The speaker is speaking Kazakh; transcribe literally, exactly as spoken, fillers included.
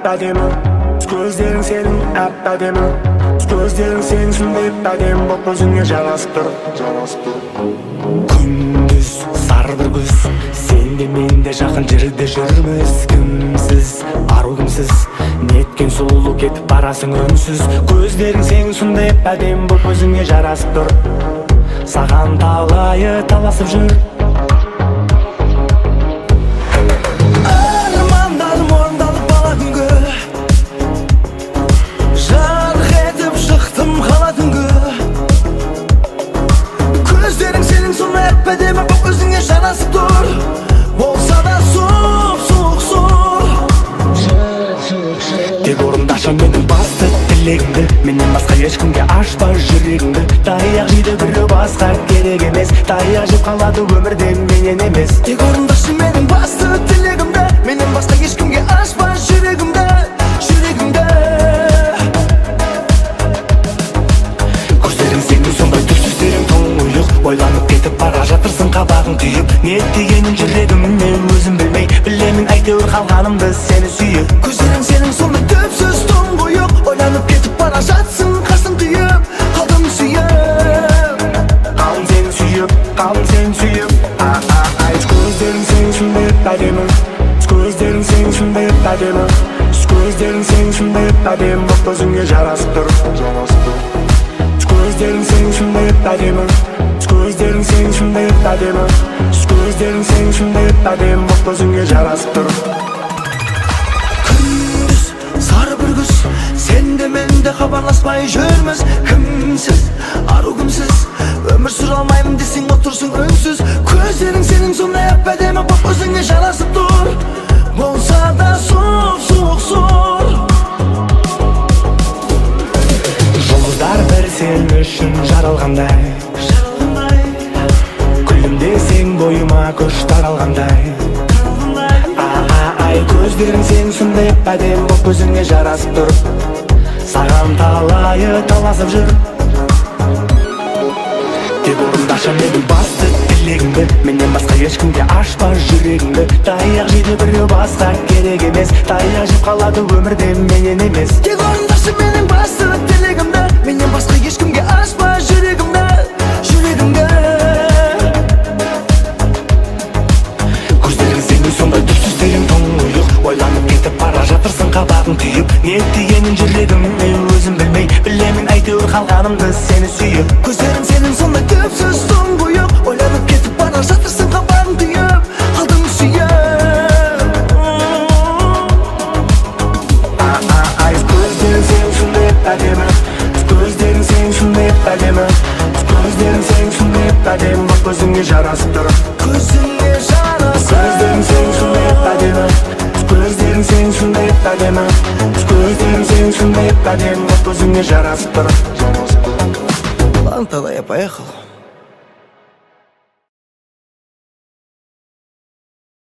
әп-әдемі, көздерің сенің әп-әдемі, көздерің сенің сондай әп-әдемі боп өзіңе жарасып тұр. Күндіз сары бір күз, сен де мен де жақын жерде жүрміз. Кімсіз, ару кімсіз, неткен сұлу кетіп барасың үнсіз. Көздерің сенің сондай әп-әдемі боп өзіңе жарасып тұр. Саған талайы таласып жүр. Әп-әдемі боп өзіңе жарасып тұр. Болса да суық, суық, суық. Тек орындашы менің басты тілегімді, менен басқа ешкімге ашпа жүрегіңді. Таяқ жейді біреу басқа керек емес, таяқ жеп қалады өмірде менен емес. Тек орындашы менің басты тілегімді, менен басқа ешкімге ашпа жүрегімді, жүрегімді. Көздерің сенің сондай түпсіздерің тұңғиық, ойланып кетіп бара жатырсың қабағың түйіп. Не дегенін жүрегімнен өзім білмей, білемін әйтеуір қалғанымды сені сүйіп. Көздерің сенің сондай түпсіз тұңғиық, ойланып кетіп бара жатсың қасым түйіп, қалдым сүйіп. Қалдым сені сүйіп, қалдым сені сүйіп. Ай, көздерің сенің сондай әп-әдемі, көздерің сенің сондай әп-әдемі, көздерің сенің сондай әп-әдемі боп өзіңе жарасып тұр. Көздерің сенің сондай әп-әдемі, көздерің сенің сондай әп-әдемі, көздерің сенің сондай әп-әдемі боп өзіңе жарасып тұр. Күндіз сары бір күз, сен де мен де хабарласпай жүрміз. Кімсіз, ару кімсіз, өмір сүре алмаймын десең отырсың үнсіз. Көздерің сенің сондай әп-әдемі боп өзіңе жарасып тұр. Болса да суық, суық, суық. Жұлдыздар бір сен үшін жаралғандай, күлімдесең бойыма күш таралғандай. Ай, көздерің сенің сондай әп-әдемі боп өзіңе жарасып тұр. Саған талайы таласып жүр. Тек орындашы менің басты тілегімді, менен басқа ешкімге ашпа жүрегіңді. Таяқ жейді біреу басқа керек емес, таяқ жеп қалады өмірде менен емес. Тек орындашы менің басты тілегімді, менен басқа ешкімге ашпа жүрегімді, жүрегімді. Көздерің сенің сондай түпсіздерің тұңғиық, ойланып кетіп бара жатырсың қабағың түйіп. Не дегенін жүрегімнен өзім білмей, білемін әйтеуір қалғанымды сені сүйіп. Көздерің сенің сондай түпсіз тұңғиық, ойланып кетіп бара жатырсың қабағың түйіп, қалдым сүйіп. Ай, көздерің сенің сондай әп-әдемі, көздерің сенің сондай әп-әдемі, көздерің сенің сондай әп-әдемі боп өзіңе жарасып тұр. Көзіңе жарасып. Көздерің сенің сондай әп-әдемі, көздерің сенің сондай әп-әдемі, көздерің сенің сондай әп-әдемі боп өзіңе жарасып тұр. Ладно, тогда я поехал.